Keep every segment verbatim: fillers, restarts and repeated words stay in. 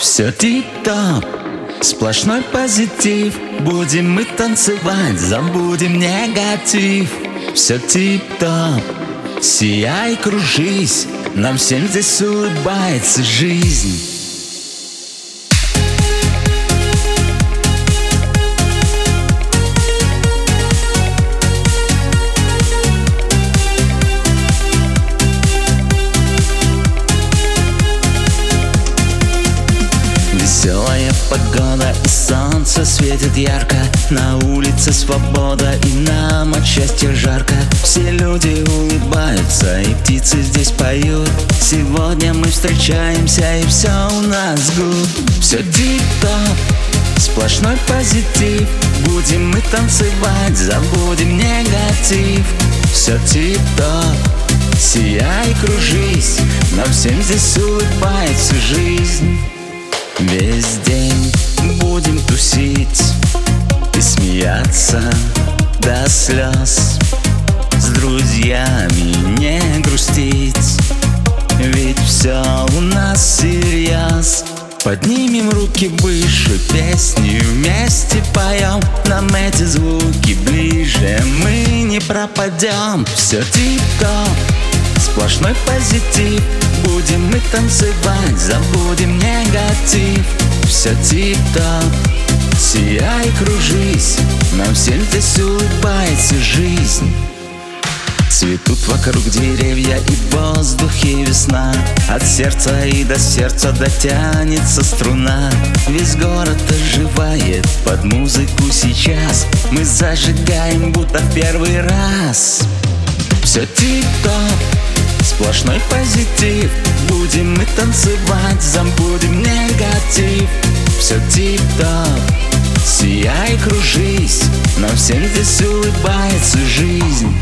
Все тип-топ, сплошной позитив. Будем мы танцевать, забудем негатив. Все тип-топ, сияй, кружись, нам всем здесь улыбается жизнь. Веселая погода и солнце светит ярко. На улице свобода и нам от счастья жарко. Все люди улыбаются и птицы здесь поют. Сегодня мы встречаемся и все у нас гуд. Все тип-топ, сплошной позитив. Будем мы танцевать, забудем негатив. Все тип-топ, сияй, кружись, нам всем здесь улыбается жизнь. Весь день будем тусить и смеяться до слез, с друзьями не грустить, ведь все у нас всерьез. Поднимем руки выше, песни вместе поем. Нам эти звуки ближе, мы не пропадем. Все тип-топ, сплошной позитив. Будем мы танцевать, забудем негатив. Все тип-топ, сияй, кружись, нам всем здесь улыбается жизнь. Цветут вокруг деревья и в воздухе весна. От сердца и до сердца дотянется струна. Весь город оживает под музыку сейчас. Мы зажигаем будто в первый раз. Все тип-топ, сплошной позитив. Будем мы танцевать, забудем негатив. Все тип-топ, сияй, кружись, нам всем здесь улыбается жизнь.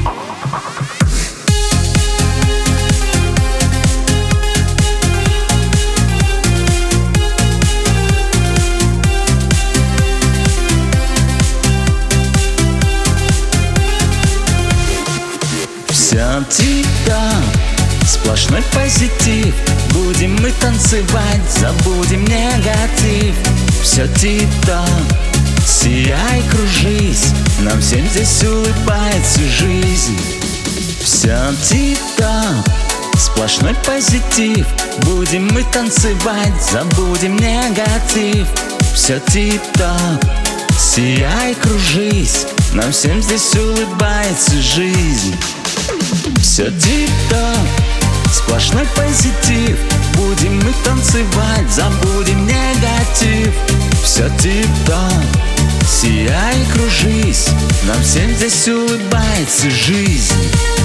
Все тип-топ, сплошной позитив. Будем мы танцевать, забудем негатив. Все тип-топ, сияй, кружись, нам всем здесь улыбается жизнь. Все тип-топ, сплошной позитив. Будем мы танцевать, забудем негатив. Все тип-топ, сияй, кружись, нам всем здесь улыбается жизнь. Все тип-топ, сплошной позитив. Будем мы танцевать, забудем негатив. Все тип-топ, сияй, кружись, нам всем здесь улыбается жизнь.